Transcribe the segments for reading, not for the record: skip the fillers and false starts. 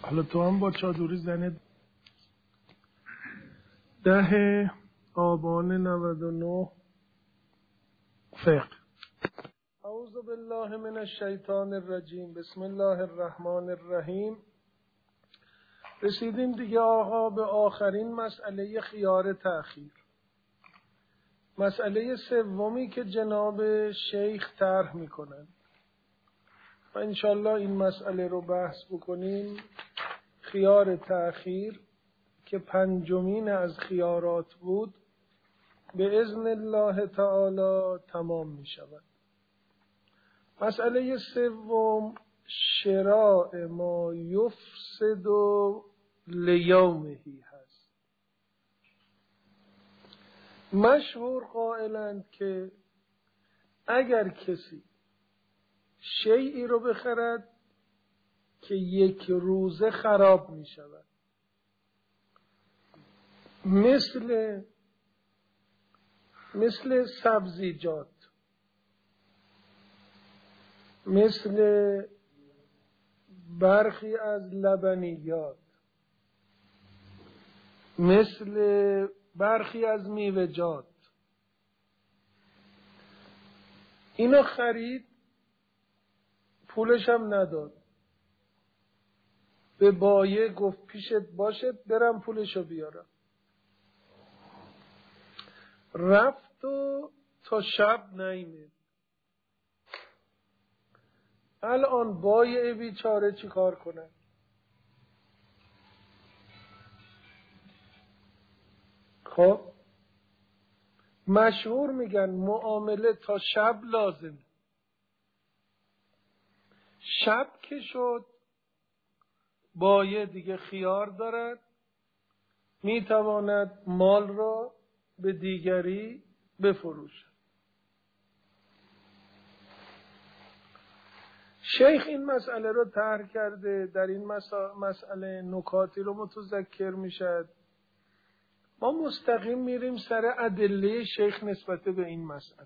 حالا تو هم با چادری زنه 10 آبان 99 فقه. اعوذ بالله من الشیطان الرجیم. بسم الله الرحمن الرحیم. رسیدیم دیگه آقا به آخرین مسئله خیار تأخیر، مسئله سومی که جناب شیخ طرح میکنن و انشالله این مسئله رو بحث بکنیم. خیار تأخیر که پنجمین از خیارات بود به اذن الله تعالی تمام می شود. مسئله سوم شراء ما یفسد لیومهی هست. مشهور قائلند که اگر کسی شیئی رو بخرد که یک روزه خراب می شود، مثل سبزیجات، مثل برخی از لبنیات، مثل برخی از میوه‌جات، اینو خرید، پولش هم نداد، به بایه گفت پیشت باشه برم پولشو بیارم، رفت و تا شب نیامد. الان بایه بیچاره چی کار کنه؟ خب مشهور میگن معامله تا شب لازم. شب که شد بایه دیگه خیار دارد، میتواند مال را به دیگری بفروشد. شیخ این مسئله رو طرح کرده. در این مسئله نکاتی رو متذکر میشد. ما مستقیم میریم سر ادله شیخ نسبت به این مسئله.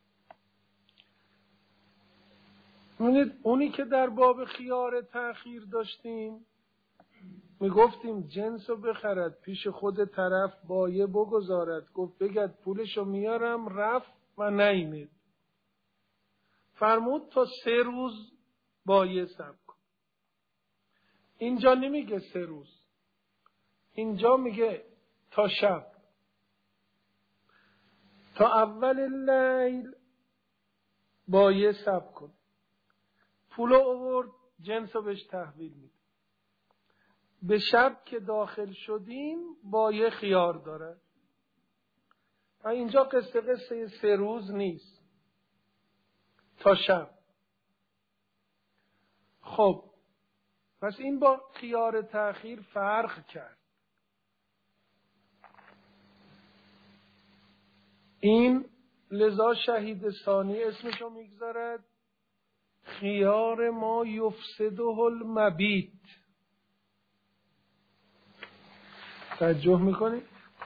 اونی که در باب خیار تأخیر داشتیم میگفتیم جنس رو بخرد، پیش خود طرف بایه بگذارد، گفت بگد پولشو میارم، رفت و نیامد. فرمود تا 3 روز بایه صبر کن. اینجا نمیگه 3 روز، اینجا میگه تا شب، تا اول لیل بایه صبر کن. پولو آورد، جنسو بهش تحویل میده. به شب که داخل شدیم بایه خیار داره. و اینجا قصه 3 روز نیست، تا شب. خب پس این با خیار تأخیر فرق کرد. این لذا شهید ثانی اسمشو میگذارد خیار ما یفسده المبیت. توجه میکنید؟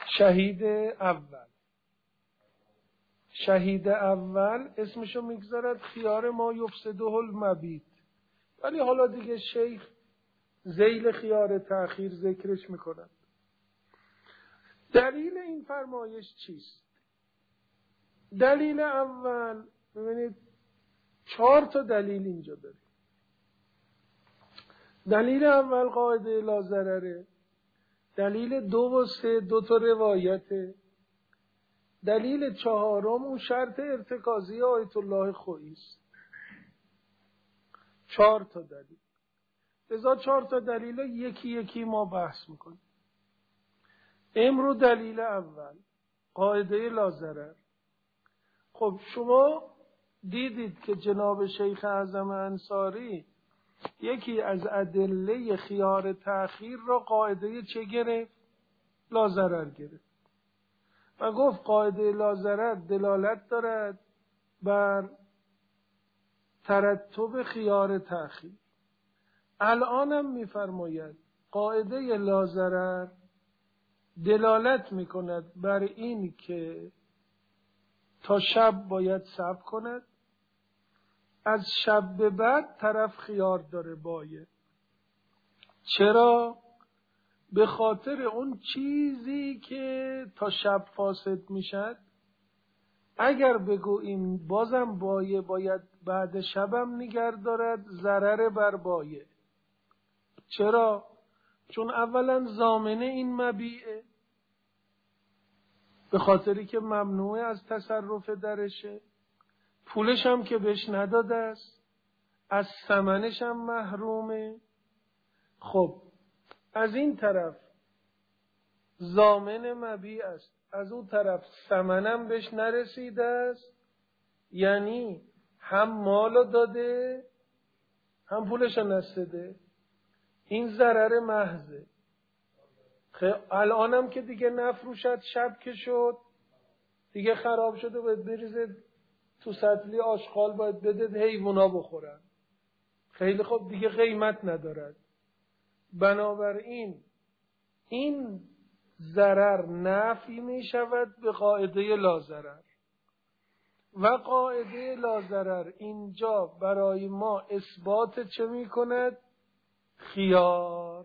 شهید اول اسمشو میگذارد خیار ما یفسده المبیت. ولی حالا دیگه شیخ ذیل خیار تأخیر ذکرش میکنند. دلیل این فرمایش چیست؟ دلیل اول، ببینید 4 تا دلیل اینجا داریم. دلیل اول قاعده لا ضرره. دلیل 2 و 3 2 تا روایته. دلیل 4 اون شرط ارتکازی آیت الله خویی است. 4 تا دلیل. لذا 4 تا دلیل یکی یکی ما بحث میکنیم. امرو دلیل اول قاعده لا ضرر. خب شما دیدید که جناب شیخ اعظم انصاری یکی از ادله خیار تأخیر را قاعده چه گرفت؟ لا ضرر گرفت و گفت قاعده لا ضرر دلالت دارد بر ترتب خیار تأخیر. الانم میفرماید قاعده لا ضرر دلالت میکند بر این که تا شب باید صبر کند، از شب به بعد طرف خیار داره بایه. چرا؟ به خاطر اون چیزی که تا شب فاسد میشد. اگر بگوییم بازم بایه باید بعد شبم نگه دارد، ضرر بر بایه. چرا؟ چون اولا ضامنه این مبیعه، به خاطری که ممنوعه از تصرف درشه، پولش هم که بهش نداده است، از ثمنش هم محرومه. خب از این طرف ضامن مبیع است، از اون طرف ثمنم بهش نرسیده است، یعنی هم مالو داده هم پولش نستده. این ضرر محضه. الانم که دیگه نفروشد، شب که شد دیگه خراب شده، باید بریزه تو سطلی آشغال، باید بده حیوونا بخورن. خیلی خوب، دیگه قیمت ندارد. بنابراین این ضرر نفی می شود به قاعده لاضرر، و قاعده لاضرر اینجا برای ما اثبات چه می کند؟ خیار.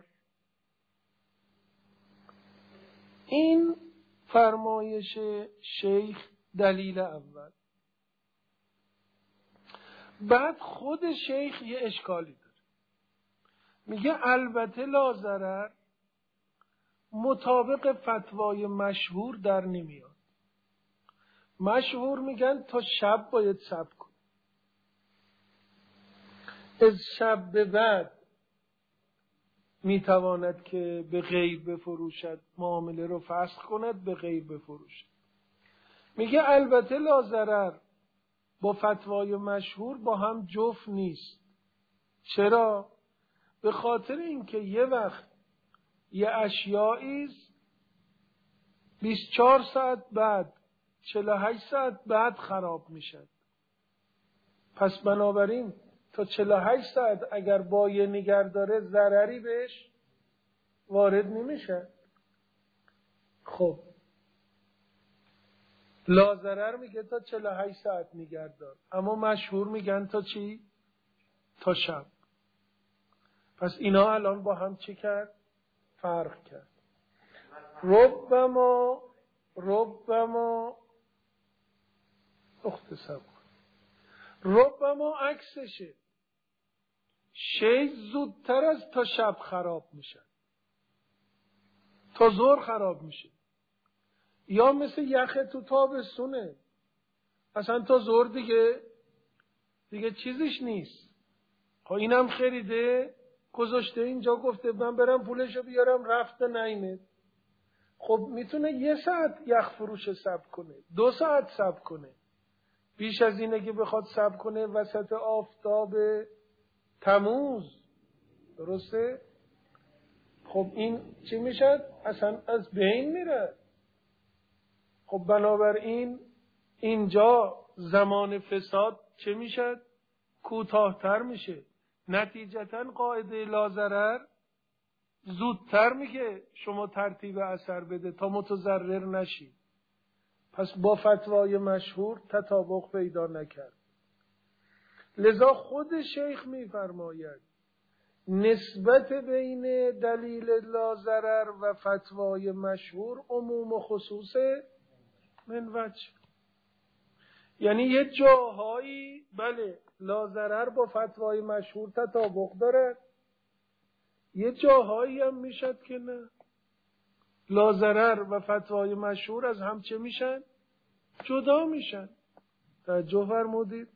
این فرمایش شیخ دلیل اول. بعد خود شیخ یه اشکالی داره، میگه البته لاضرر مطابق فتوای مشهور در نمیاد. مشهور میگن تا شب باید صبر کن، از شب به بعد میتواند که به غیر بفروشد، معامله رو فسخ کند، به غیر بفروشد. میگه البته لاضرر با فتوای مشهور با هم جفت نیست. چرا؟ به خاطر اینکه یه وقت یه اشیایی 24 ساعت بعد 48 ساعت بعد خراب میشد. پس بنابراین تا 48 ساعت اگر بایه نگه داره ضرری بهش وارد نمیشه. خب لاضرر میگه تا 48 ساعت نگه دار، اما مشهور میگن تا چی؟ تا شب. پس اینا الان با هم چی کرد؟ فرق کرد. ربما اختصاب ربما عکسشه، شی زودتر از تا شب خراب میشه، تا ظهر خراب میشه. یا مثل یخ تو تابستونه، اصلا تا ظهر دیگه چیزش نیست. خب اینم خریده گذاشته اینجا، گفته من برم پولشو بیارم، رفته نیمه. خب میتونه 1 ساعت یخ فروش صبر کنه، 2 ساعت صبر کنه. بیش از اینه که بخواد صبر کنه وسط آفتاب تموز. درسته؟ خب این چی میشه؟ اصلا از بین میره. خب بنابراین اینجا زمان فساد چه میشه؟ کوتاه‌تر میشه. نتیجتاً قاعده لاضرر زودتر میگه شما ترتیب اثر بده تا متضرر نشی. پس با فتوای مشهور تطابق پیدا نکرد. لذا خود شیخ میفرماید نسبت بین دلیل لاضرر و فتوای مشهور عموم و خصوص من وجه. یعنی یه جاهایی بله لاضرر با فتوای مشهور تطابق داره، یه جاهایی هم میشد که نه، لاضرر و فتوای مشهور از هم چه میشن؟ جدا میشن. توجه فرمودید؟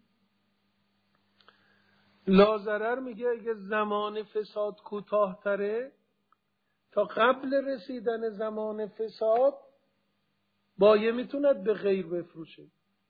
لاضرر میگه اگه زمان فساد کوتاه‌تره، تا قبل رسیدن زمان فساد بایه میتوند به غیر بفروشه.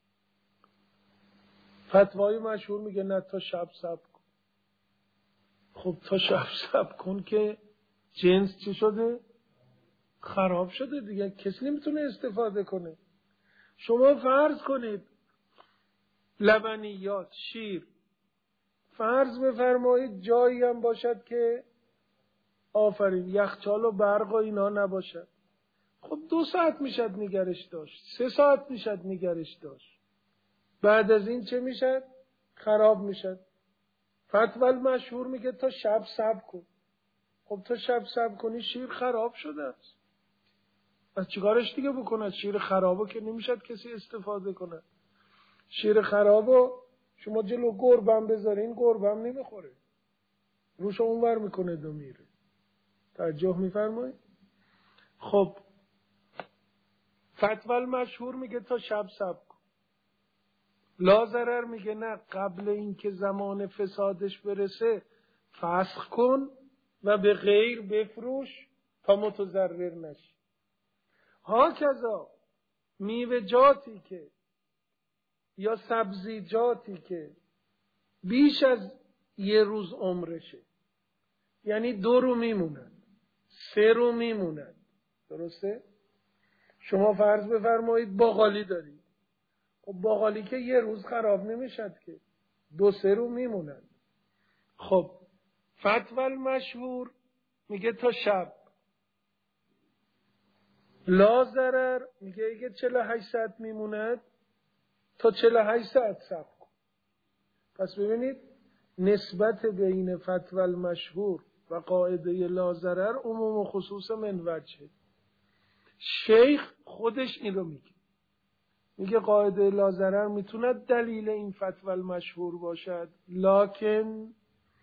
فتوای مشهور میگه نه، تا شب صبر کن. خب تا شب صبر کن که جنس چی شده؟ خراب شده دیگه، کسی نمیتونه استفاده کنه. شما فرض کنید لبنیات، شیر، فرض بفرمایید جایی هم باشد که آفرین یخچال و برق و اینا نباشد. خب 2 ساعت میشد نگرش داشت، 3 ساعت میشد نگرش داشت، بعد از این چه میشد؟ خراب میشد. فتوی مشهور میگه تا شب صبر کن. خب خب تا شب صبر کنی شیر خراب شده است. از چیکارش دیگه بکنه؟ شیر خرابو که نمیشد کسی استفاده کنه. شیر خرابو شما جلو گربم بذارین گربم نمیخوره، روش اونور میکنه دو میره. توجه میفرمایید؟ خب فتوی المشهور میگه تا شب صبر کن. لاضرر میگه نه، قبل اینکه زمان فسادش برسه فسخ کن و به غیر بفروش تا متضرر نشی. هاکذا میوه‌جاتی که یا سبزیجاتی که بیش از یه روز عمرشه، یعنی 2 رو میمونن، 3 رو میمونن، درسته؟ شما فرض بفرمایید باقالی دارید، خب باقالی که یه روز خراب نمیشد که، 2-3 رو میمونن. خب فتوی المشهور میگه تا شب. لا ضرر میگه اگه 48 ساعت میموند تا 48 ساعت صبر کن. پس ببینید نسبت بین فتوی المشهور و قاعده لا ضرر عموم و خصوص من وجهه. شیخ خودش این رو میگه قاعده لا ضرر میتونه دلیل این فتوی المشهور باشد، لکن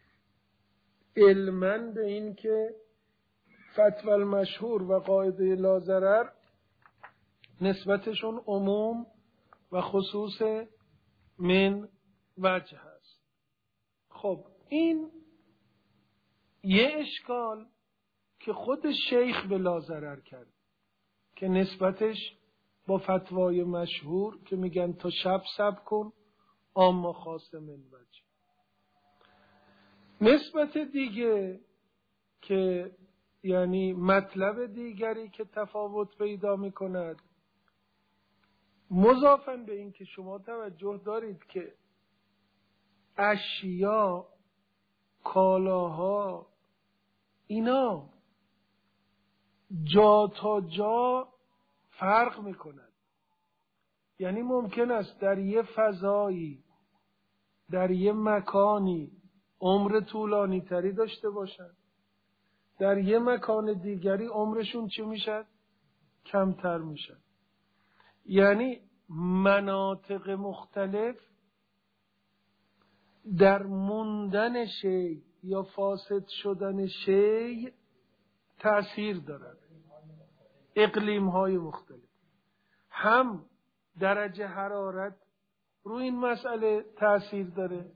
علما به این که فتوی المشهور و قاعده لا ضرر نسبتشون عموم و خصوص من وجه هست. خب این یه اشکال که خود شیخ به لا ضرر کرد که نسبتش با فتوای مشهور که میگن تا شب صبر کن اما خاص من وجه. نسبت دیگه که یعنی مطلب دیگری که تفاوت پیدا میکند، مضافاً به این که شما توجه دارید که اشیا، کالاها، اینا جا تا جا فرق میکند. یعنی ممکن است در یه فضایی، در یه مکانی عمر طولانی تری داشته باشند، در یه مکان دیگری عمرشون چی میشد؟ کمتر میشد. یعنی مناطق مختلف در موندن شی یا فاسد شدن شی تأثیر دارد. اقلیم های مختلف، هم درجه حرارت روی این مسئله تأثیر داره،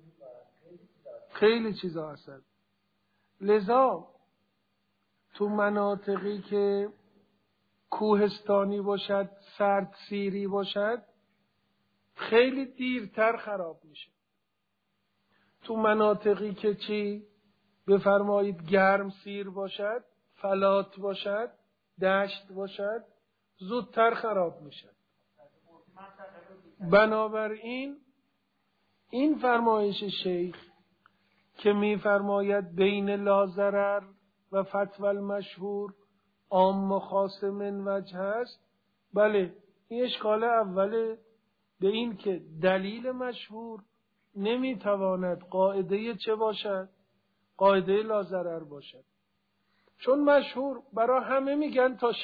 خیلی چیزا اثر. لذا تو مناطقی که کوهستانی باشد، سرد سیری باشد، خیلی دیرتر خراب میشه. تو مناطقی که چی؟ بفرمایید گرم سیر باشد، فلات باشد، دشت باشد، زودتر خراب میشه. بنابراین این فرمایش شیخ که میفرماید بین لا ضرر و فتوی المشهور عام و خاص من وجه است، بله این اشکال اوله به این که دلیل مشهور نمیتواند قاعده چه باشد؟ قاعده لا ضرر باشد. چون مشهور برای همه میگن تا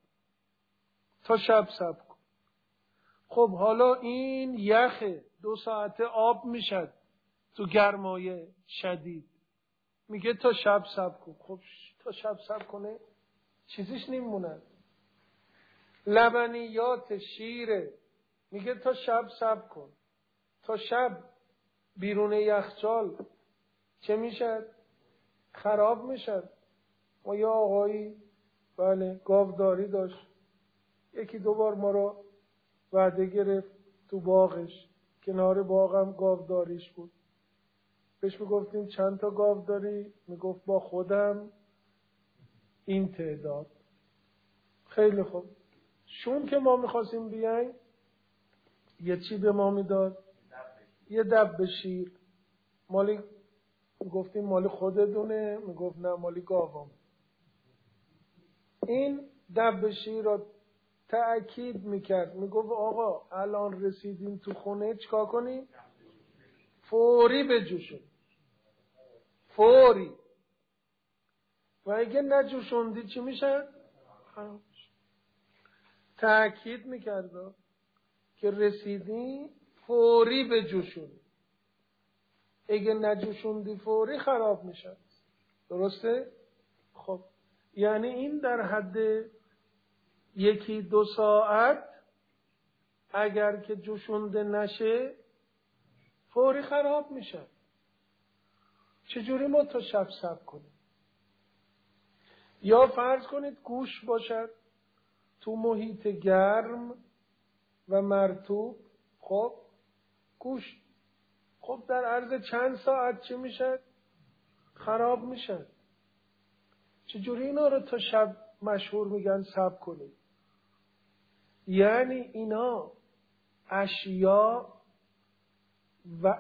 شب صبر کن. خب حالا این یخ 2 ساعته آب میشد تو گرمای شدید، میگه تا شب صبر کن. خب تا شب صبر کنه چیزیش نمیمونه. لبنیات شیره، میگه تا شب صبر کن. تا شب بیرون یخچال چه میشد؟ خراب میشد. ما یه آقایی بله گاوداری داشت، 1-2 بار ما رو وعده گرفت تو باغش، کنار باغم گاوداریش بود. بهش میگفتیم چند تا گاو داری؟ میگفت با خودم این تعداد. خیلی خوب. شون که ما میخواستیم بیایم یه چی به ما میداد؟ یه دبه شیر. مالی گفتیم مالی خودتونه؟ میگفت نه مالی گاوام. این دبه شیر رو تأکید میکرد، میگفت آقا الان رسیدیم تو خونه چیکار کنیم؟ فوری بجوشون، فوری. و اگه نجوشوندی چی میشه؟ خراب میشه. تأکید میکرد که رسیدی فوری به جوشونی، اگه نجوشوندی فوری خراب میشه. درسته؟ خب یعنی این در حد 1-2 ساعت اگر که جوشونده نشه فوری خراب میشه. چجوری ما تا شب صبر کنیم؟ یا فرض کنید گوشت باشد تو محیط گرم و مرطوب، خب گوشت خب در عرض چند ساعت چی میشه؟ خراب میشه. چجوری اینا رو تا شب مشهور میگن صبر کنید؟ یعنی اینا اشیا و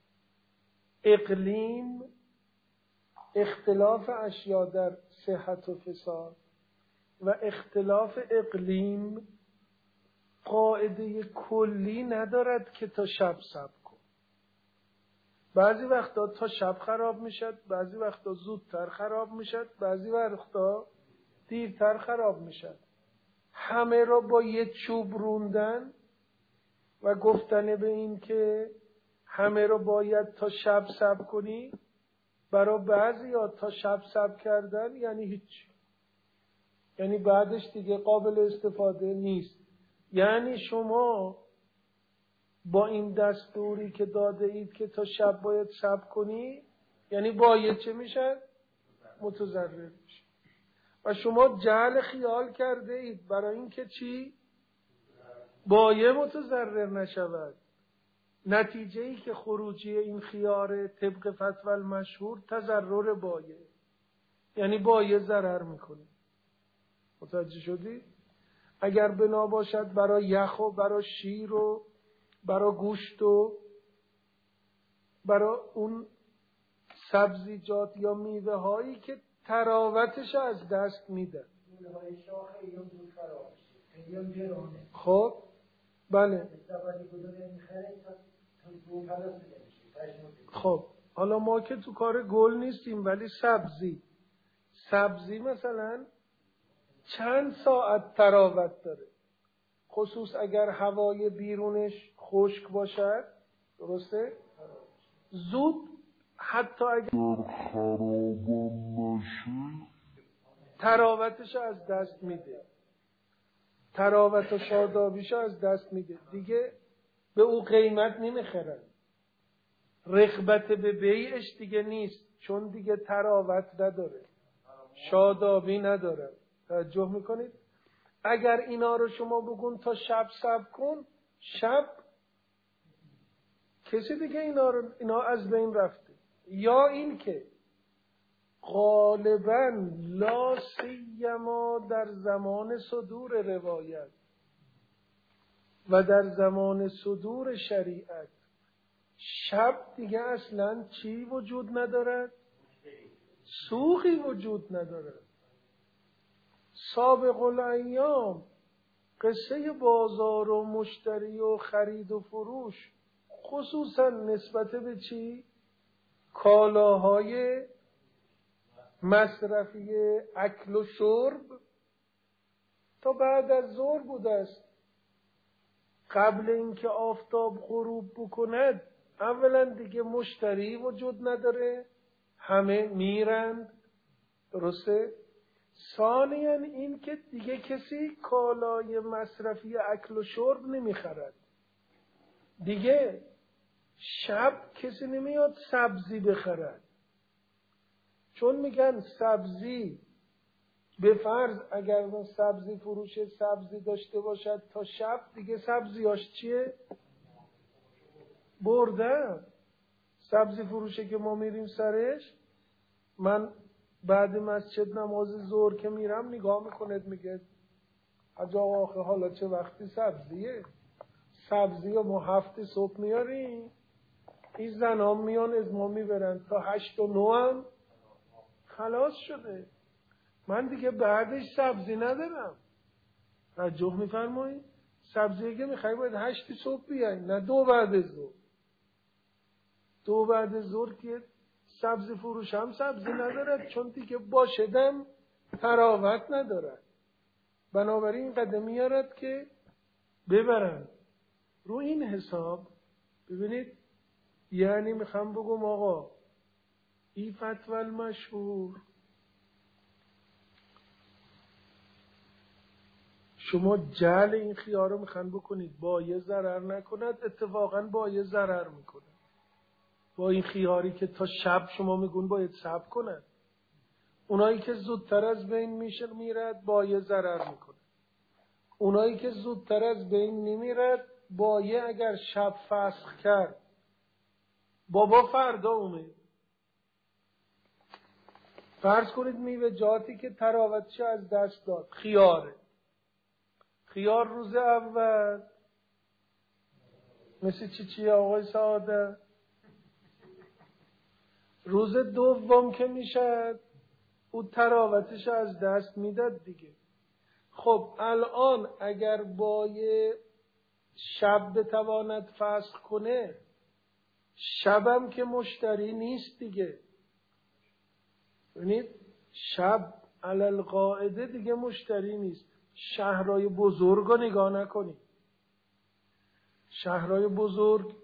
اقلیم، اختلاف اشیا در صحت و فساد و اختلاف اقلیم قاعده کلی ندارد که تا شب صبر کن. بعضی وقتا تا شب خراب میشد، بعضی وقتا زودتر خراب میشد، بعضی وقتا دیرتر خراب میشد. همه را با یه چوب روندن و گفتن به این که همه را باید تا شب صبر کنی، برای بعضی ها تا شب صبر کردن یعنی هیچ، یعنی بعدش دیگه قابل استفاده نیست. یعنی شما با این دستوری که داده اید که تا شب باید صبر کنی، یعنی باید چه میشه؟ متضرر میشه. و شما جعل خیال کرده اید برای این که چی؟ باید متضرر نشود. نتیجه ای که خروجی این خیار طبق فتوی المشهور تضرر باید، یعنی باید ضرر میکنه. متوجه شدید؟ اگر بنا باشد برای یخ و برای شیر و برای گوشت و برای اون سبزیجات یا میوه هایی که تراوتش از دست میده، خب بله، خب حالا ما که تو کار گل نیستیم، ولی سبزی مثلا چند ساعت تراوت داره، خصوص اگر هوای بیرونش خشک باشد. درسته؟ زود حتی اگر خراب نشه تراوتش از دست میده، تراوت و شادابیش از دست میده، دیگه به او قیمت نمیخرن، رغبت به بیعش دیگه نیست، چون دیگه تراوت نداره، شادابی نداره. توجه میکنید؟ اگر اینا رو شما بگون تا شب صبر کن، شب کسی دیگه اینا از بین رفته. یا این که غالباً لا سیما در زمان صدور روایت و در زمان صدور شریعت شب دیگه اصلاً چی وجود ندارد؟ سوخی وجود ندارد. سابق الایام قصه بازار و مشتری و خرید و فروش، خصوصا نسبت به چی؟ کالاهای مصرفی اکل و شرب تا بعد از ظهر بوده است. قبل اینکه آفتاب غروب بکند اولا دیگه مشتری وجود نداره، همه میرند. درسته؟ ثانیاً این که دیگه کسی کالای مصرفی اکل و شرب نمیخرد. دیگه شب کسی نمیاد سبزی بخرد، چون میگن سبزی به فرض اگر من سبزی فروش سبزی داشته باشد تا شب، دیگه سبزیاش چیه؟ برده. سبزی فروشه که ما میریم سرش، من بعد مسجد نماز ظهر که میرم نگاه میکند، میگه حاج آقا آخه حالا چه وقتی سبزیه؟ سبزی رو ما 7 صبح میاریم، این زن میان از ما میبرن تا 8 و 9 هم خلاص شده، من دیگه بعدش سبزی ندارم. توجه میفرمایید؟ سبزی که میخوای باید 8 صبح بیای، نه 2 بعد از ظهر. 2 بعد از ظهر که سبزی فروش هم سبزی ندارد، چون دیگه باشدم تراوت ندارد. بنابراین قدم میارد که ببرن. رو این حساب ببینید، یعنی میخوام بگم آقا این فتوی المشهور شما جعل این خیار رو میخوان بکنید با یه ضرر نکند، اتفاقا با یه ضرر میکنه. با این خیاری که تا شب شما میگون باید صبر کنند، اونایی که زودتر از بین میرد با یه ضرر میکنه. اونایی که زودتر از بین نمیرد با یه اگر شب فسخ کرد بابا فردا اومد. فرض کنید میوه جاتی که تراوتش از دست داد، خیار روز اول مثل چی آقای سعاده، روز دوم که میشد او تراوتش از دست میداد دیگه. خب الان اگر با یه شب بتواند فسخ کنه، شبم که مشتری نیست دیگه. ببینید شب علل قاعده دیگه مشتری نیست. شهرهای بزرگ رو نگاه نکنید. شهرهای بزرگ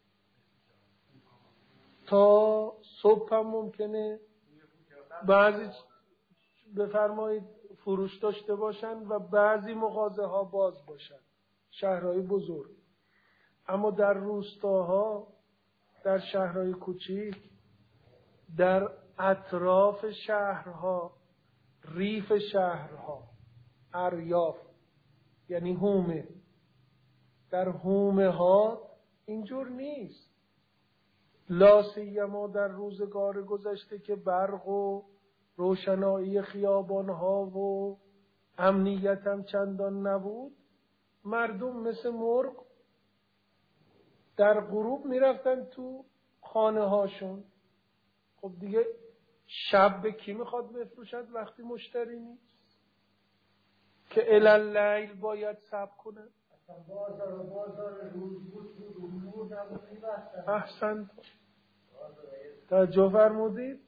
تا صبح هم ممکنه بعضی بفرمایید فروش داشته باشن و بعضی مغازه ها باز باشن، شهرهای بزرگ. اما در روستاها، در شهرهای کوچیک، در اطراف شهرها، ریف شهرها، اریاف یعنی حومه، در حومه ها اینجور نیست. لا سیما در روزگار گذشته که برق و روشنایی خیابان ها و امنیت هم چندان نبود، مردم مثل مرغ در غروب میرفتن تو خانه هاشون. خب دیگه شب به کی میخواد بفروشد وقتی مشتری نیست که الاللیل باید صبر کنه؟ بازار روز بود نور نبود میبستن. احسن توجه فرمودید.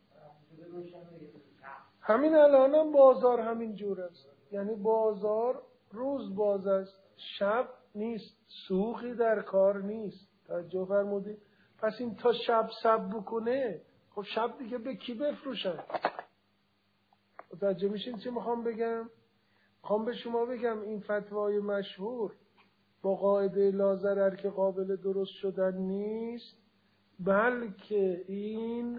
همین الان هم بازار همین جور است، یعنی بازار روز باز است، شب نیست، سوقی در کار نیست. توجه فرمودید. پس این تا شب صبر بکنه، خب شب دیگه به کی بفروشن؟ متوجه میشین چی میخوام بگم؟ میخوام به شما بگم این فتوای مشهور با قاعده لا ضرر که قابل درست شدن نیست، بلکه این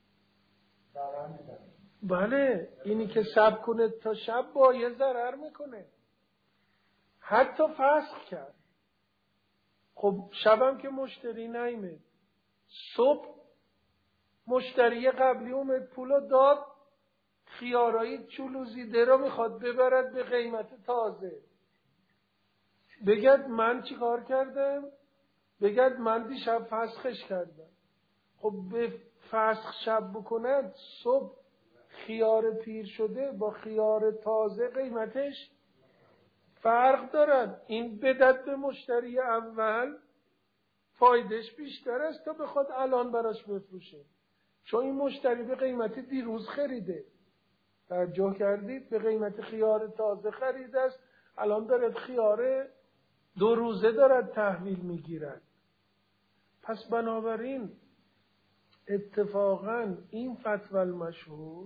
بله اینی که صبر کنه تا شب با یه ضرر میکنه، حتی فسخ کرد. خب شبم که مشتری نیامد، صبح مشتری قبلی اومد پولو داد، خیارایی چلوزیده رو میخواد ببرد به قیمت تازه. بگد من چی کار کردم؟ بگد من دیشب فسخش کردم. خب به فسخ شب بکند، صبح خیار پیر شده با خیار تازه قیمتش فرق دارد. این بدد به مشتری اول فایدهش بیشتر است تا بخواد الان براش بفروشه، چون این مشتری به قیمت دیروز خریده. توجه کردید؟ به قیمت خیار تازه خریده است، الان دارد خیار 2 روزه دارد تحویل میگیرد. پس بنابراین اتفاقا این فتوی المشهور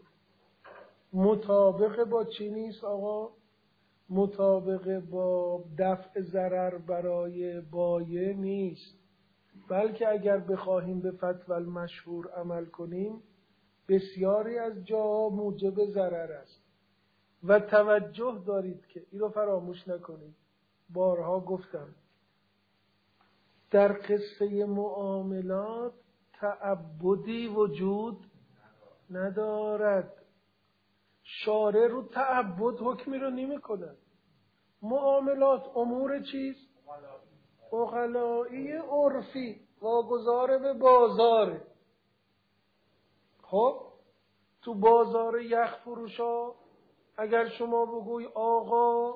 مطابق با چی نیست آقا؟ مطابق با دفع ضرر برای بایع نیست، بلکه اگر بخواهیم به فتوی المشهور عمل کنیم بسیاری از جاها موجب ضرر است. و توجه دارید که این رو فراموش نکنید، بارها گفتم در قصه معاملات تعبدی وجود ندارد. شارع رو تعبد حکمی رو نمی کند. معاملات امور چیست؟ عقلایی عرفی واگذار به بازاره. خب تو بازار یخ فروشا اگر شما بگوی آقا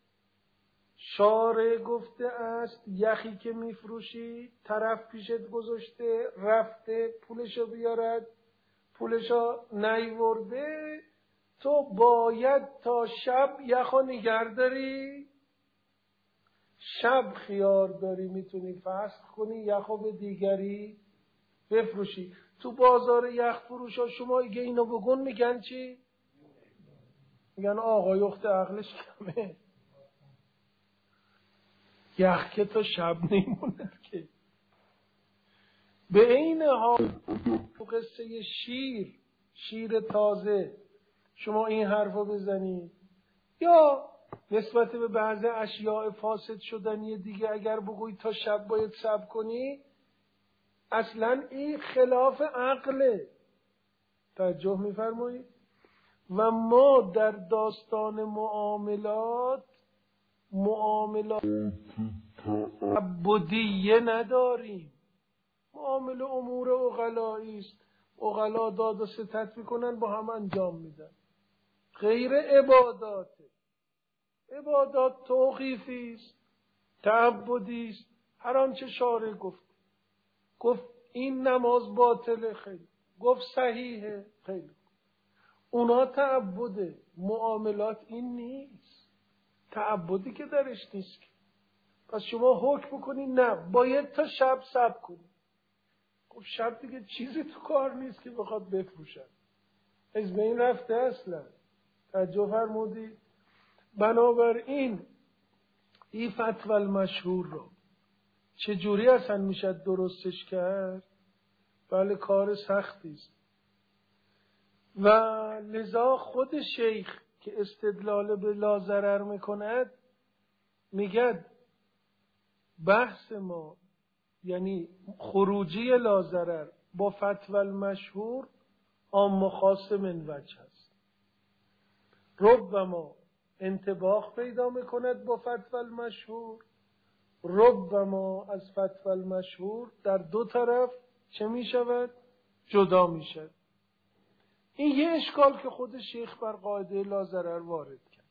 شارع گفته است یخی که میفروشی طرف پیشت گذاشته رفته پولشو بیارد، پولشو نیورده، تو باید تا شب یخو نگهداری. شب خیار داری میتونی فسخ کنی، یخو به دیگری بفروشی. تو بازار یخ فروشا شما اگه اینو بگون میگن چی؟ میگن آقای اخت عقلش کمه، یخ که تا شب نیموند که. به این حال تو قصه شیر تازه شما این حرفو بزنید، یا نسبت به بعض اشیاء فاسد شدنی دیگه اگر بگویی تا شب باید صبر کنی، اصلا این خلاف عقله. توجه میفرمایید؟ و ما در داستان معاملات تعبدیه نداریم. معامله امور عقلایی است، عقلا داد و ستد میکنن با هم انجام میدن. غیر عباداته. عبادات توقیفی است، تعبدی است. هر آنچه شارع گفت این نماز باطله، خیلی گفت صحیحه، خیلی اونا تعبده. معاملات این نیست، تعبدی که درش نیست. پس شما حکم بکنی نه باید تا شب صبر کنی. خب شب دیگه چیزی تو کار نیست که بخواد بفروشن، از بین رفته اصلا. توجه فرمودید؟ بنابراین این فتوی المشهور رو چجوری اصلا میشه درستش کرد؟ بله کار سختی است. و لذا خود شیخ که استدلال به لا ضرر میکند میگد بحث ما یعنی خروجی لا ضرر با فتوی المشهور عام و خاص من وجه است. ربما انطباق پیدا میکند با فتوی المشهور، ربما از فتوی المشهور در دو طرف چه میشود؟ جدا میشود. این یه اشکال که خود شیخ بر قاعده لا ضرر وارد کرد.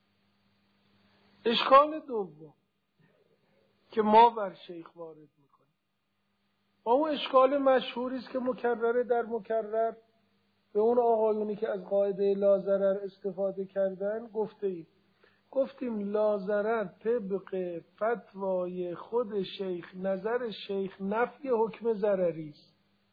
اشکال دوم که ما بر شیخ وارد میکنیم و اون اشکال مشهوری است که مکرره در مکرر به اون آقایونی که از قاعده لا ضرر استفاده کردن گفتیم لا ضرر طبق فتوای خود شیخ، نظر شیخ نفی حکم ضرری است.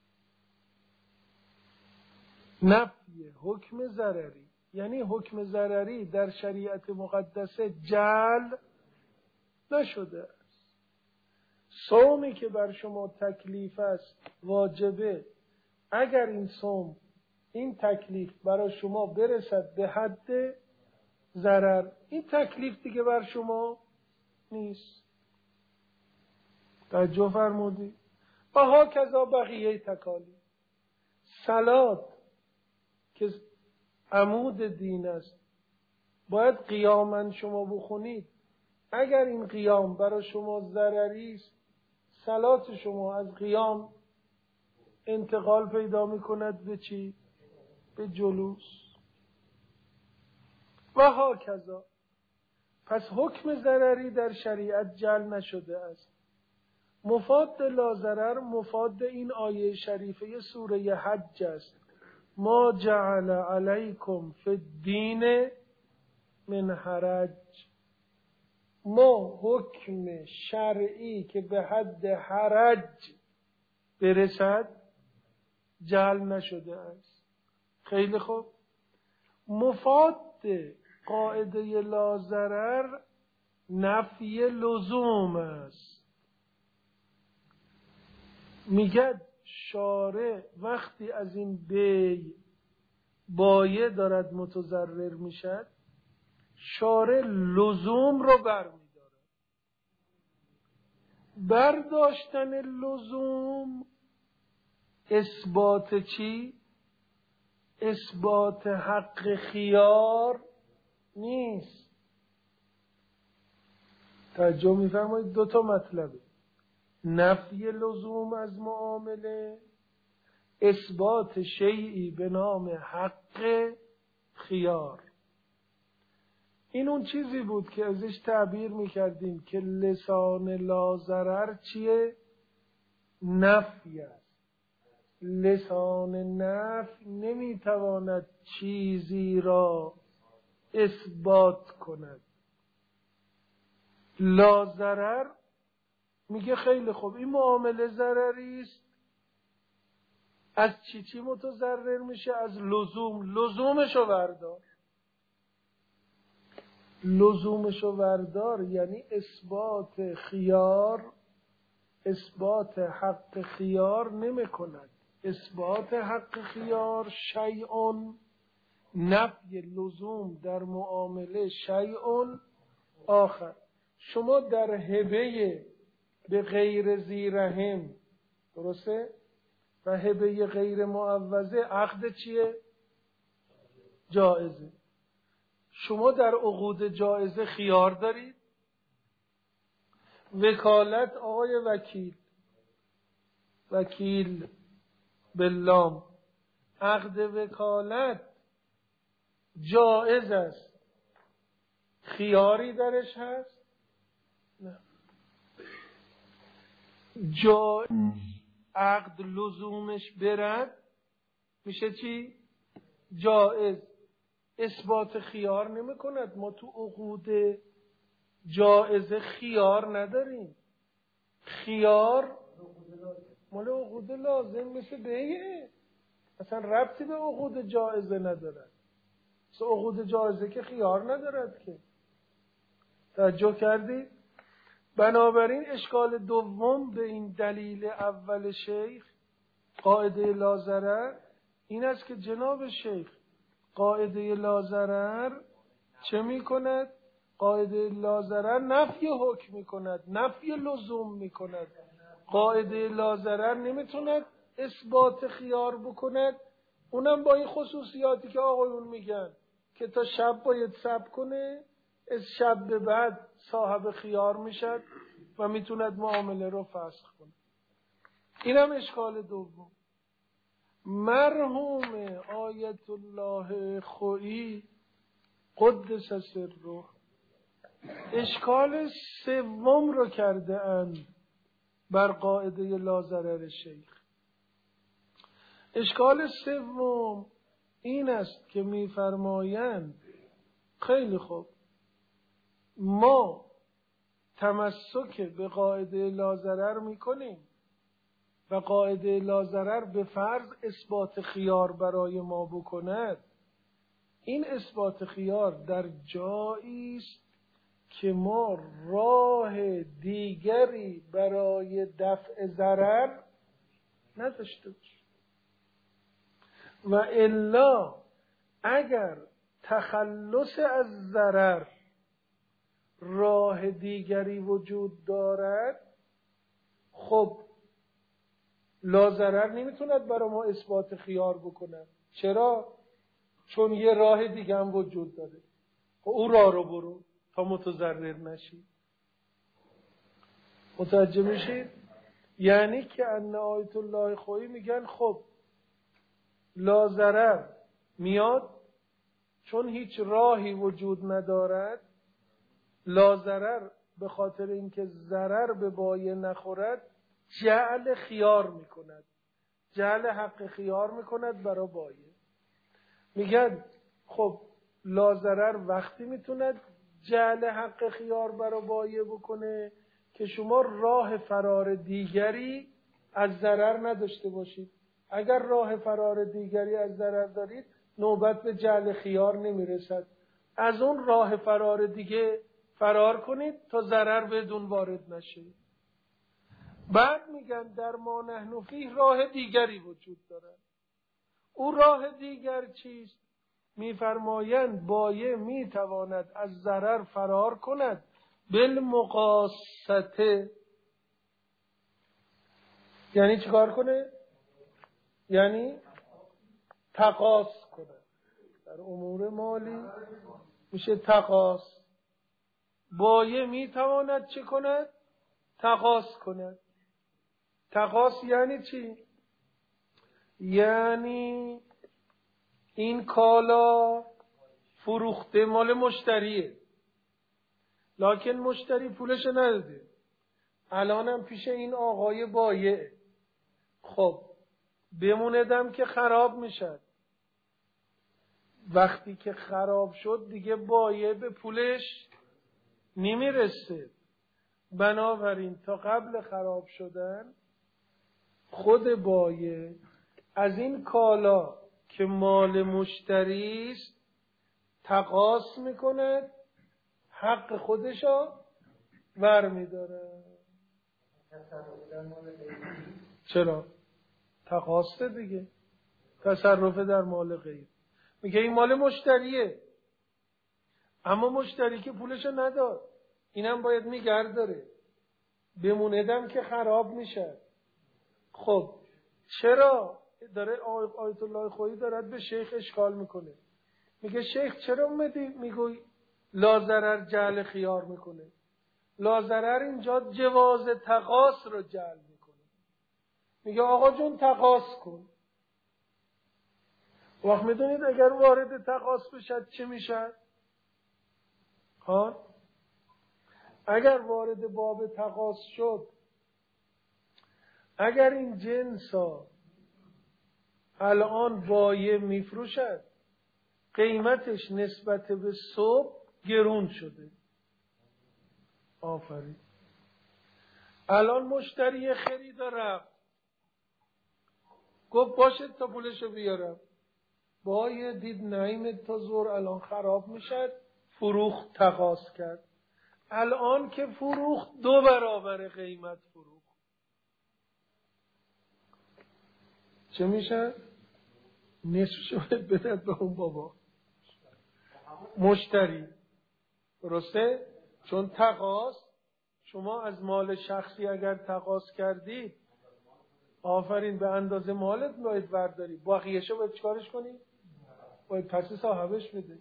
نفی حکم ضرری یعنی حکم ضرری در شریعت مقدسه جعل نشده است. صومی که بر شما تکلیف است واجبه، اگر این صوم این تکلیف برای شما برسد به حد ضرر، این تکلیف دیگه بر شما نیست. توجه فرمودی؟ و ها کذا بقیه تکالیف. صلات که عمود دین است، باید قیاما شما بخونید. اگر این قیام برای شما ضرری است، صلات شما از قیام انتقال پیدا میکند به چی؟ به جلوس. و ها کذا. پس حکم ضرری در شریعت جعل نشده است. مفاد لا ضرر مفاد این آیه شریفه سوره حج است. ما جعل علیکم فی الدین من حرج. ما حکم شرعی که به حد حرج برسد جعل نشده است. خیلی خوب. مفاد قاعده لا ضرر نفی لزوم است. میگه شارع وقتی از این بی بایه دارد متضرر میشد، شارع لزوم رو برمیدارد. برداشتن لزوم اثبات چی؟ اثبات حق خیار نیست. توجه میفرمایید؟ دو تا مطلبه. نفی لزوم از معامله، اثبات شیئی به نام حق خیار. این اون چیزی بود که ازش تعبیر میکردیم که لسان لا ضرر چیه؟ نفی است. لسان نفی نمیتواند چیزی را اثبات کند. لا ضرر میگه خیلی خوب این معامله ضرری است. از چی متضرر میشه؟ از لزومشو بردار. لزومشو بردار یعنی اثبات خیار، اثبات حق خیار نمی کند. اثبات حق خیار شیء، نفی لزوم در معامله شیء آخر. شما در هبه به غیر ذی رحم، درسته؟ و هبه غیر معوضه عقد چیه؟ جائزه. شما در عقود جائزه خیار دارید. وکالت آقای وکیل باللام، عقد وکالت جائز است. خیاری درش هست؟ نه. عقد لزومش برد میشه چی؟ جائز. اثبات خیار نمی کند. ما تو عقود جائزه خیار نداریم. خیار مال عقود لازم مثل بیعه، اصلا ربطی به عقود جائزه ندارد. مثل عقود جائزه که خیار ندارد که. توجه کردی؟ بنابراین اشکال دوم به این دلیل اول شیخ قاعده لا ضرر این است که جناب شیخ قاعده لا ضرر چه می کند؟ قاعده لا ضرر نفی حکم می کند، نفی لزوم می کند. قاعده لا ضرر نمیتوند اثبات خیار بکند، اونم با این خصوصیاتی که آقایون میگن که تا شب باید صبر کنه، از شب به بعد صاحب خیار میشد و میتوند معامله رو فسخ کنه. اینم اشکال دوم. مرحوم آیت الله خویی قدس سره اشکال سوم رو کرده اند بر قاعده لا ضرر شیخ. اشکال سوم این است که می‌فرمایند خیلی خوب ما تمسک به قاعده لا ضرر می‌کنیم و قاعده لا ضرر به فرض اثبات خیار برای ما بکند. این اثبات خیار در جایی است که ما راه دیگری برای دفع ضرر نداشته باشیم. و الا اگر تخلص از ضرر راه دیگری وجود دارد، خب لا ضرر نمیتوند برای ما اثبات خیار بکنه. چرا؟ چون یه راه دیگه هم وجود داره. او راه رو برو تا متضرر نشی. متوجه میشید؟ یعنی که ان آیت الله خویی میگن خب لا ضرر میاد چون هیچ راهی وجود ندارد. لا ضرر به خاطر اینکه ضرر به بایه نخورد جعل خیار میکند، جعل حق خیار میکند برای بایه. میگن خب لا ضرر وقتی میتوند جعل حق خیار برای بایه بکنه که شما راه فرار دیگری از ضرر نداشته باشید. اگر راه فرار دیگری از ضرر دارید نوبت به جعل خیار نمیرسد. از اون راه فرار دیگه فرار کنید تا ضرر بدون وارد نشه. بعد میگن در ما نحن فیه راه دیگری وجود دارد. او راه دیگر چیست؟ میفرمایند بایع میتواند از ضرر فرار کند بالمقاسطه. یعنی چیکار کنه؟ یعنی تقاص کنه. در امور مالی میشه تقاص. بایع میتواند چه کند؟ تقاص کند. تقاص یعنی چی؟ یعنی این کالا فروخته مال مشتریه، لکن مشتری پولش نداده، الانم پیش این آقای بایع. خب بموندم که خراب میشد. وقتی که خراب شد دیگه بایع به پولش نمیرسه. بنابراین تا قبل خراب شدن خود بایع از این کالا که مال مشتری است تقاص میکند، حق خودشو برمیداره. چرا؟ تقاصه دیگه، تصرف در مال غیر. میگه این مال مشتریه، اما مشتری که پولشو نداد، اینم باید میگرداره. بموندم که خراب میشه. خب چرا داره آیت الله خویی دارد به شیخ اشکال میکنه؟ میگه شیخ چرا اومدی میگوی لاضرر جعل خیار میکنه؟ لاضرر اینجا جواز تقاص رو جعل میکنه. میگه آقا جون تقاص کن. وقت میدونید اگر وارد تقاص بشد چه میشه؟ ها؟ اگر وارد باب تقاص شد، اگر این جنسا الان بایع میفروشد، قیمتش نسبت به صبح گرون شده. آفرین. الان مشتری خریدار رفت، گفت باشه تا پولشو بیارم. بایع دید نعیم تا زور الان خراب میشد، فروخت، تقاص کرد. الان که فروخت 2 برابر قیمت فروخت. چه میشه؟ نصفشو بدهد به اون بابا مشتری. درسته؟ چون تقاص، شما از مال شخصی اگر تقاص کردید، آفرین، به اندازه مالت باید برداری. بقیه‌شو باید چیکارش کنی؟ باید پس صاحبش بده.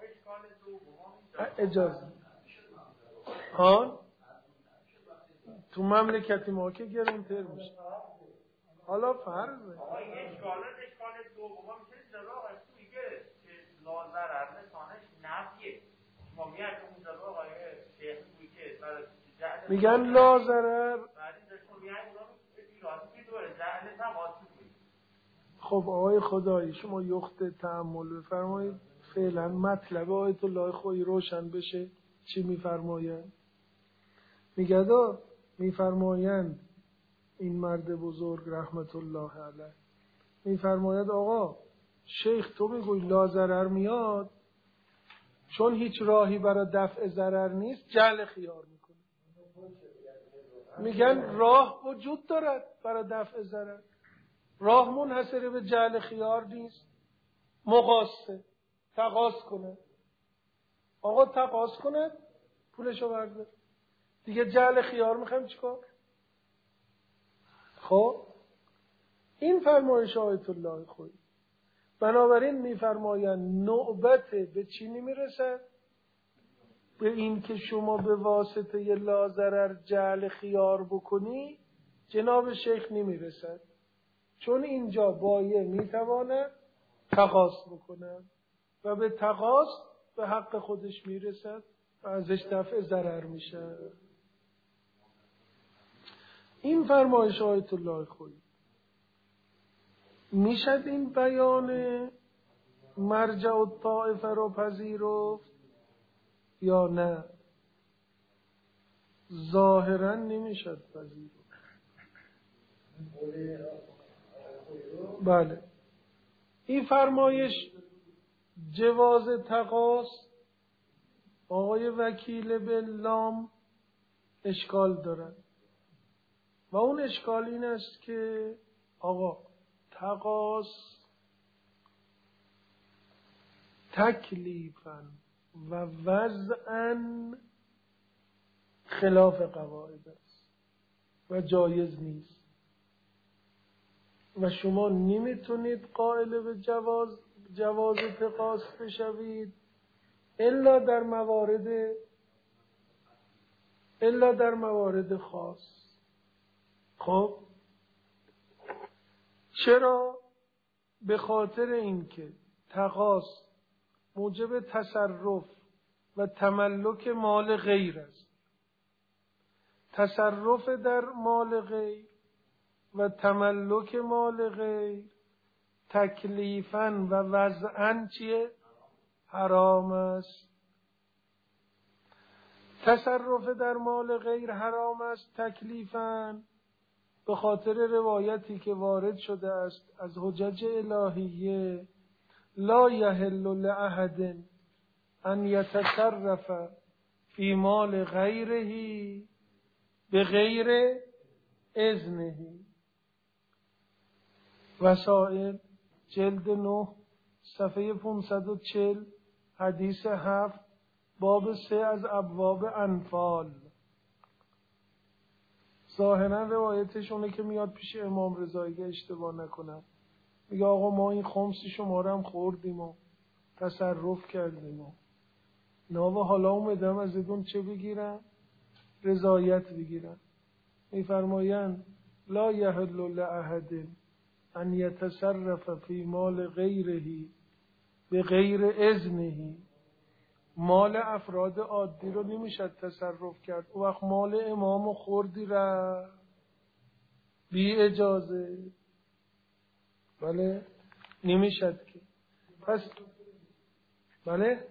اجازه ها تو مملکت ما که گرونتر میشه. حالا فرضه آقا این اشکال دوما میشه جلو از تو میگه که لاضرر نشانش نفیه. شما میاد اون جلو آقای شیخ میگه برای میگن لاضرر. بعد این شما میاد اونا رو که دوره جعل تقاص میگه. خب آقای خدایی شما یخت تأمل بفرمایید فعلا مطلب آیت الله خویی روشن بشه. چی میفرمایند؟ میفرمایند این مرد بزرگ رحمت الله علیه میفرماید آقا شیخ تو میگوی لاضرر میاد، چون هیچ راهی برای دفع ضرر نیست جعل خیار میکنه. میگن راه وجود دارد برای دفع ضرر، راه منحصر به جعل خیار نیست. مقاصه تقاص کنه. آقا تقاص کنه پولشو بردار دیگه. جعل خیار میخوایم چیکار؟ خب این فرمایش آیت الله خویی. بنابراین میفرمایند نوبت به چی نمیرسد؟ به این که شما به واسطه ی لاضرر جعل خیار بکنی جناب شیخ نمیرسد، چون اینجا بایع میتواند تقاص بکنه و به تقاص به حق خودش میرسد و ازش دفع ضرر میشه. این فرمایش آیت الله خویی. میشد این بیان مرجع الطائفه رو پذیرفت یا نه؟ ظاهرا نمیشد پذیرفت. بله این فرمایش جواز تقاص آقای وکیل بلام اشکال دارد و اون اشکال این است که آقا تقاص تکلیفاً و وضعاً خلاف قواعد است و جایز نیست و شما نمیتونید قائل به جواز تقاص بشوید الا در موارد خاص. خب چرا؟ به خاطر اینکه تقاص موجب تصرف و تملک مال غیر است. تصرف در مال غیر و تملک مال غیر تکلیفاً و وضعاً چیه؟ حرام است. تصرف در مال غیر حرام است تکلیفاً به خاطر روایتی که وارد شده است از حجج الهیه لا یحل لأحد ان یتصرف فی مال غیره به غیر اذنه. وسائل جلد 9 صفحه 540 حدیث 7 باب 3 از ابواب انفال. ظاهرا روایتشونه که میاد پیش امام رضا اگه اشتباه نکنم، میگه آقا ما این خمس شما رو هم خوردیم و تصرف کردیم و ناوه حالا اومدم از ادون چه بگیرم؟ رضایت بگیرم. میفرمایند لا یحل لأحد ان یتصرف فی مال غیره به غیر اذنه. مال افراد عادی رو نمیشه تصرف کرد. او وقت مال امامو خوردی را بی اجازه، بله نمیشد که. پس بله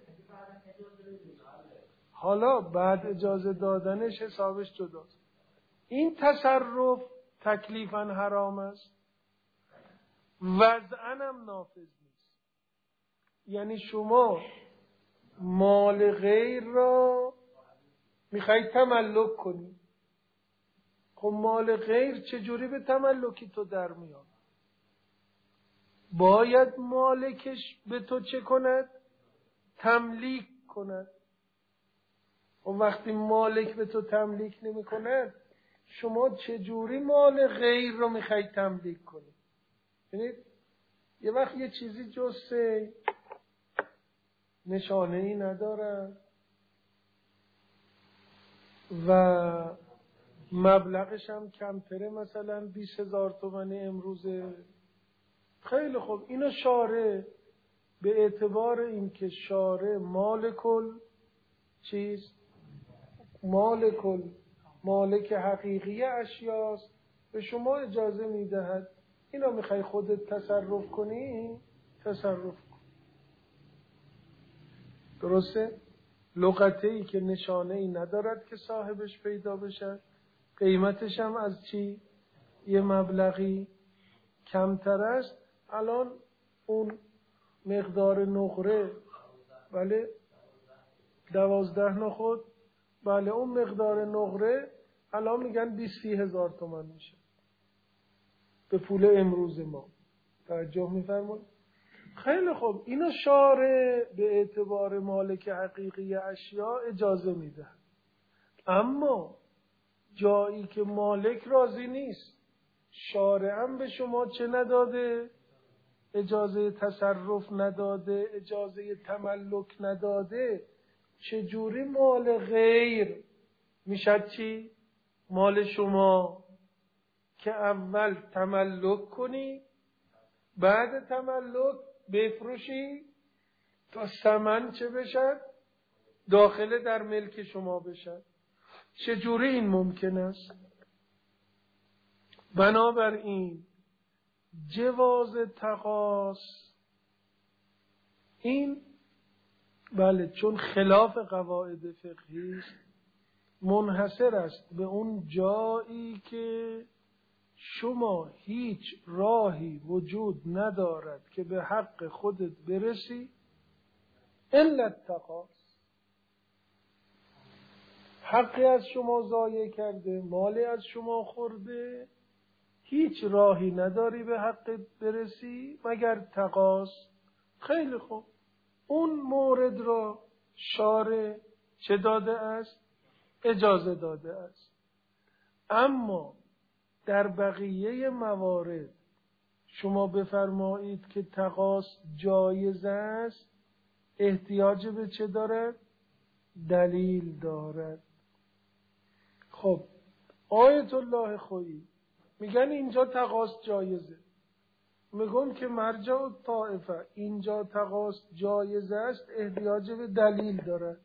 حالا بعد اجازه دادنش حسابش جداست. این تصرف تکلیفاً حرام است، وضعاً هم نافذ نیست. یعنی شما مال غیر را میخوای تملک کنی، خب مال غیر چجوری به تملکی تو در میاد؟ باید مالکش به تو چه کند؟ تملیک کند. و وقتی مالک به تو تملیک نمی کند شما چجوری مال غیر رو میخوای تملیک کنی؟ ببینید یه وقت یه چیزی جسته نشانه ای نداره و مبلغش هم کمتره، مثلا 20,000 تومانی امروزه، خیلی خوب اینو شارع به اعتبار اینکه شارع مالک حقیقی اشیاست به شما اجازه میدهد اینو میخوای خودت تصرف کنی تصرف کن. درسته؟ لغته‌ای که نشانه ای ندارد که صاحبش پیدا بشه، قیمتش هم از چی؟ یه مبلغی کمتر است. الان اون مقدار نقره، بله 12 نخود، بله اون مقدار نقره الان میگن 20,000 تومان میشه به پول امروز ما. توجه میفرمایید؟ خیلی خوب اینو شارع به اعتبار مالک حقیقی اشیا اجازه میده، اما جایی که مالک راضی نیست شارع هم به شما چه نداده؟ اجازه تصرف نداده، اجازه تملک نداده. چجوری مال غیر میشد چی؟ مال شما که اول تملک کنی بعد تملک بفروشی تا ثمن چه بشد؟ داخل در ملک شما بشد. چجوری این ممکن است؟ بنابراین جواز تقاص این بله چون خلاف قواعد فقهی است منحصر است به اون جایی که شما هیچ راهی وجود ندارد که به حق خودت برسی الا التقاص. حقی از شما ضایع کرده، مالی از شما خورده، هیچ راهی نداری به حق برسی مگر تقاص. خیلی خوب اون مورد را شارع چه داده است؟ اجازه داده است. اما در بقیه موارد شما بفرمایید که تقاص جایز است، احتیاج به چه دارد؟ دلیل دارد. خب آیت الله خویی میگن اینجا تقاص جایزه، میگم که مرجع الطائفه اینجا تقاص جایز است احتیاج به دلیل دارد.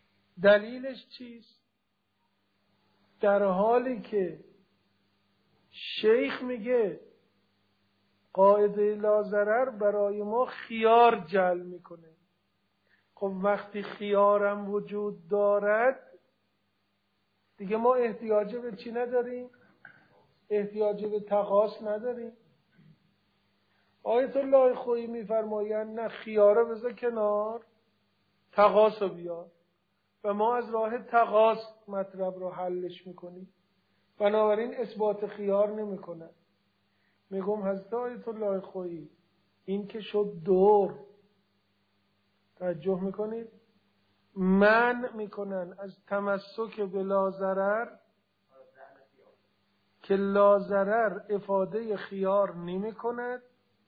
دلیلش چیست؟ در حالی که شیخ میگه قاعده لاضرر برای ما خیار جلب میکنه. خب وقتی خیارم وجود دارد دیگه ما احتیاج به چی نداریم؟ احتیاج به تقاص نداریم. آیت الله خویی میفرمایند نه، خیاره بذار کنار، تقاص رو بیار و ما از راه تقاص مطلب رو حلش میکنیم. بنابراین اثبات خیار نمیکنه. میگم حضرت آیت الله خویی این که شد دور، توجه میکنید، منع میکنن از تمسک به لاضرر که لاضرر افاده خیار نمی کند.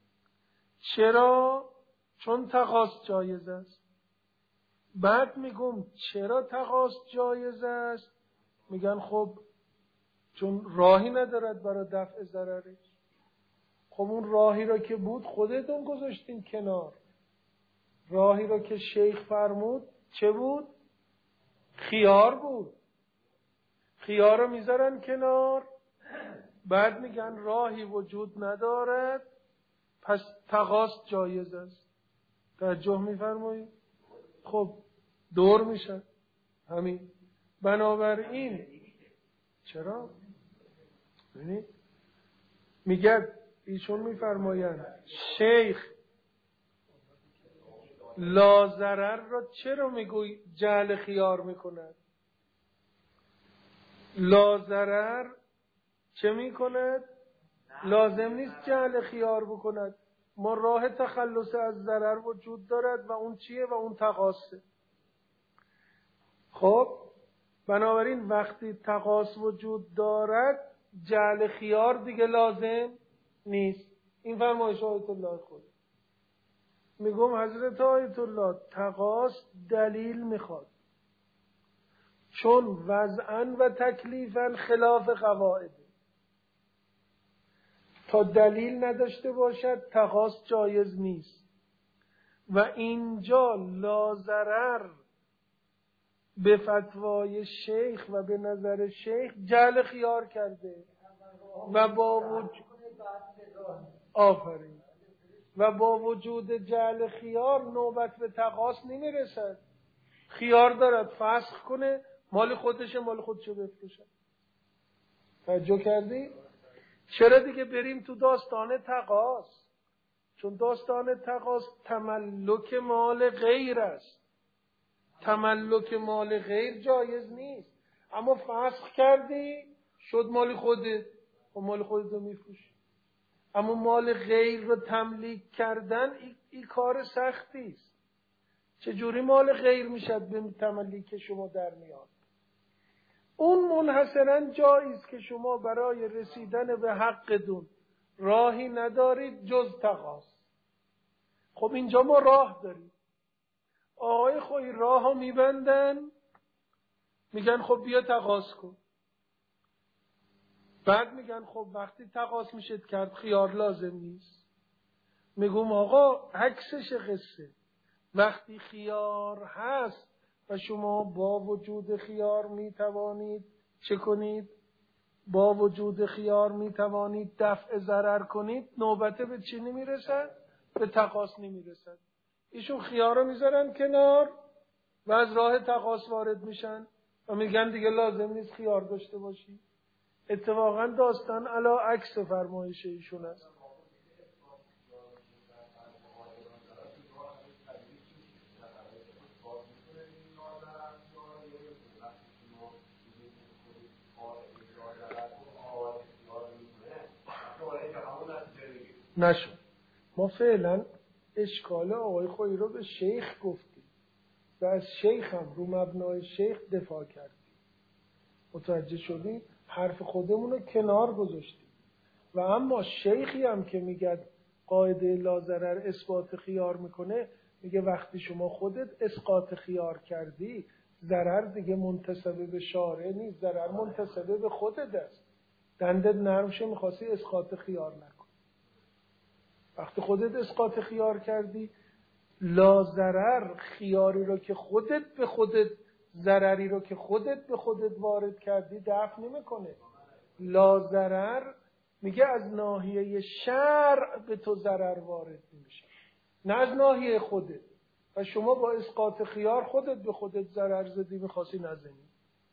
چرا؟ چون تقاص جایز است. بعد میگم چرا تقاص جایز است؟ میگن خب چون راهی ندارد برای دفع ضررش. خب اون راهی را که بود خودتون گذاشتین کنار. راهی را که شیخ فرمود چه بود؟ خیار بود. خیار رو میذارن کنار، بعد میگن راهی وجود ندارد پس تقاص جایز است. توجه میفرمایید؟ خب دور میشن همین. بنابراین چرا؟ ببینید میگه ایشون میفرمایند شیخ لاضرر را چرا میگوی جعل خیار میکند؟ لاضرر چه میکند؟ لازم نیست جعل خیار بکند. ما راه تخلص از ضرر وجود دارد و اون چیه؟ و اون تقاصه. خب بنابراین وقتی تقاص وجود دارد جعل خیار دیگه لازم نیست. این فرمایش آیت الله خود. میگم حضرت آیت الله تقاص دلیل میخواد، چون وضعاً و تکلیفاً خلاف قواعده. تا دلیل نداشته باشد تقاص جایز نیست. و اینجا لاضرر به فتوای شیخ و به نظر شیخ جعل خیار کرده و با وجود آفرین و با وجود جعل خیار نوبت به تقاص نمیرسد. خیار دارد فسخ کنه، مال خودشه، مال خودشو بفروشه. توجه کردی؟ چرا دیگه بریم تو داستان تقاص؟ چون داستان تقاص تملک مال غیر است. تملک مال غیر جایز نیست. اما فسخ کردی شد مال خودت و مال خودت رو میفروشی. اما مال غیر رو تملیک کردن این کار سختی است. چجوری مال غیر میشد به تملیک شما در میاد؟ اون منحصرا جایی است که شما برای رسیدن به حقتون راهی ندارید جز تقاص. خب اینجا ما راه داریم. آقای خویی راه ها میبندن، میگن خب بیا تقاص کن. بعد میگن خب وقتی تقاص میشد کرد خیار لازم نیست. میگم آقا عکسش قصه. وقتی خیار هست و شما با وجود خیار میتوانید چه کنید؟ با وجود خیار میتوانید دفع ضرر کنید، نوبته به چی نمیرسد؟ به تقاص نمیرسد. ایشون خیار رو میذارن کنار و از راه تقاص وارد میشن و میگن دیگه لازم نیست خیار داشته باشی. اتفاقا داستان علا عکس فرمایش ایشون است. نشد. ما فعلا اشکال آقای خویی رو به شیخ گفتیم و از شیخ هم رو مبنای شیخ دفاع کردیم. متوجه شدیم؟ حرف خودمون رو کنار گذاشتیم. و اما شیخی هم که میگه قاعده لاضرر اثبات خیار میکنه، میگه وقتی شما خودت اسقاط خیار کردی ضرر دیگه منتسب به شارع نیست، ضرر منتسب به خودت است. دندت نرم شه میخواستی اسقاط خیار نکن. وقتی خودت اسقاط خیار کردی لاضرر خیاری رو که خودت به خودت، ضرری رو که خودت به خودت وارد کردی دفع نمیکنه. لاضرر میگه از ناحیه شرع به تو ضرر وارد نمیشه، نه از ناحیه خودت. و شما با اسقاط خیار خودت به خودت ضرر زدی، میخواستی نزنی.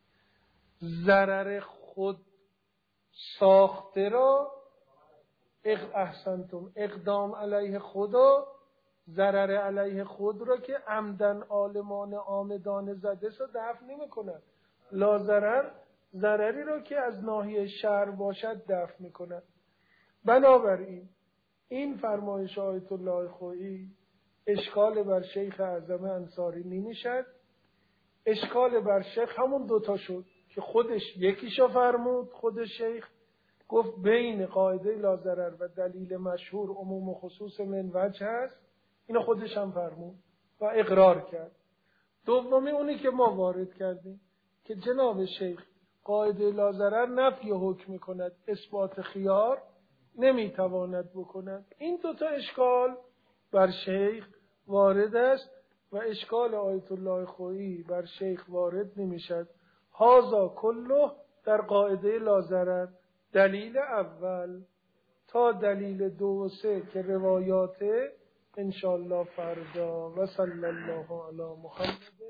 ضرر خود ساخته را احسنتم اقدام علیه خدا، ضرر علیه خود را که عمدن عالمان آمدان زده سو دفع نمی کند. لا ضرر، ضرری را که از ناحیه شرع باشد دفع می کند. بنابراین این فرمایش آیت الله خویی اشکال بر شیخ اعظم انصاری نمیشد. اشکال بر شیخ همون دوتا شد که خودش یکیشو فرمود. خود شیخ گفت بین قاعده لا ضرر و دلیل مشهور عموم و خصوص من وجه هست، اینو خودش هم فرمود و اقرار کرد. دومی اونی که ما وارد کردیم که جناب شیخ قاعده لا ضرر نفی حکم کند، اثبات خیار نمیتواند بکند. این دوتا اشکال بر شیخ وارد است و اشکال آیت الله خویی بر شیخ وارد نمیشد. هذا کله در قاعده لا ضرر. دلیل اول تا دلیل 2 و 3 که روایات انشاءالله فردا. و صلی الله علی محمد